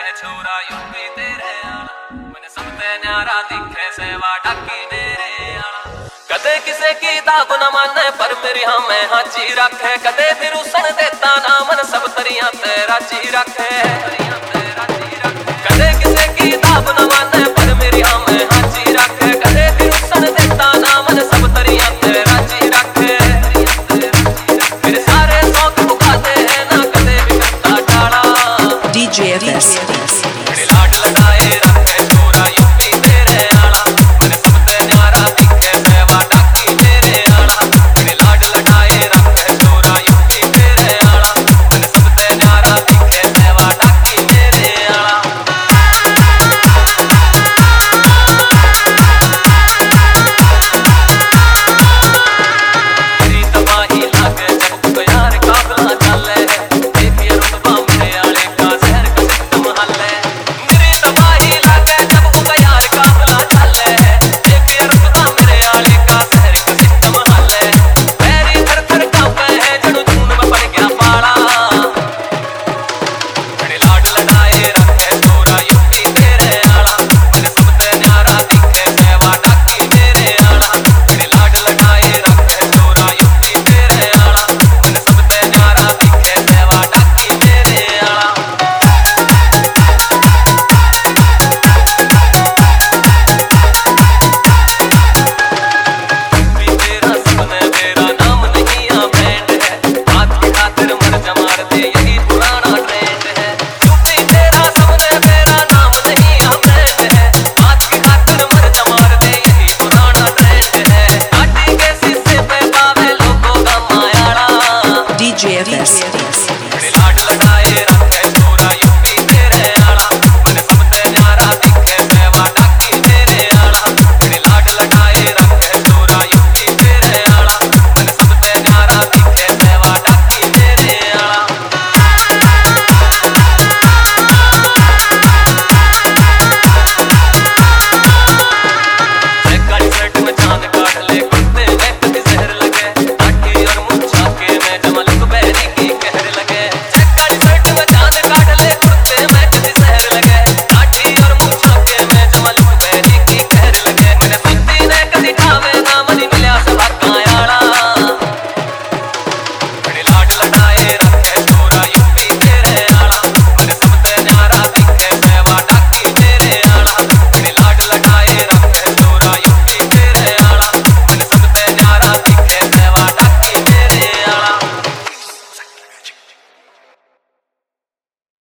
रखे छोरा यूपी तेरे आला मैंने सब ते न्यारा दिखे सेवा डाकी मेरे आला कदे किसे की दाग न माने पर मेरी हाँ मैं हाजी रखे कदे फिर उसन देता ना मन सब तरिया तेरा जी रखे कदे किसे की दाग न माने पर मेरी हाँ मैं हाजी रखे कदे फिर उसन देता ना मन सब तरिया तेरा जी रखे मेरे सारे शौक मुकाते हैं ना कदे भी करता टाला DJ FS